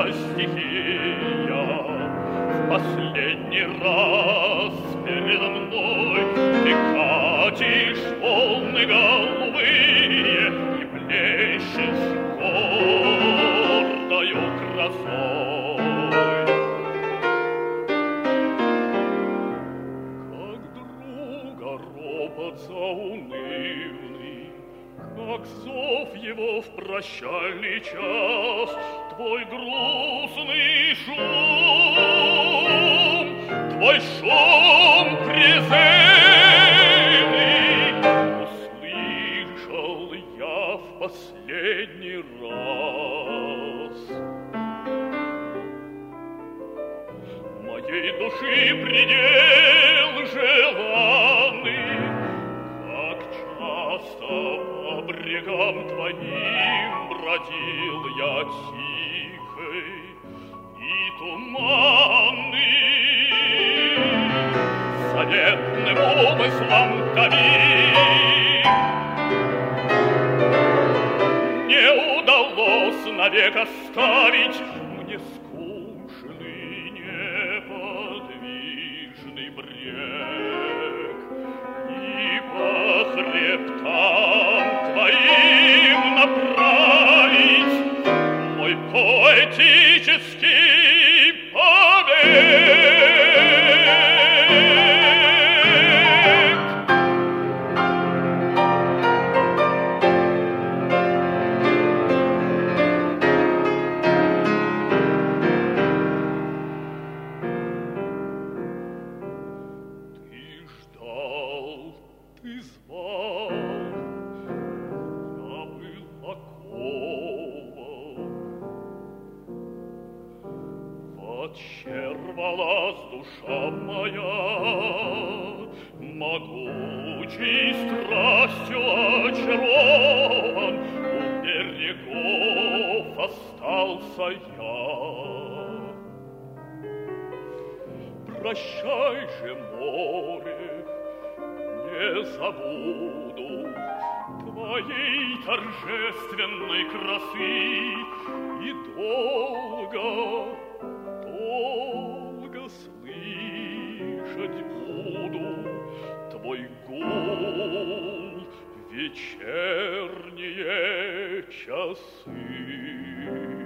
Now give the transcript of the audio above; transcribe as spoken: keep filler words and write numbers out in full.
стихия. В последний раз перед мной ты катишь волны голубые и блещешь гордою красой. Как друга ропот заунывный, как зов его в прощальный час, твой грустный шум, твой шум призывный услышал я в последний раз. Моей души предел желанный, как часто по брегам твоим бродил я тихой и туманный, заветным умыслом томим. Не удалось навек оставить мне скучный неподвижный брег и по хребтам твоим направить мой поэтический побег. Ты звал, я был окован. Отчервалась душа моя, могучей страстью очарован, у берегов остался я. Прощай же, море, не забуду твоей торжественной красы и долго, долго слышать буду твой гул в вечерние часы.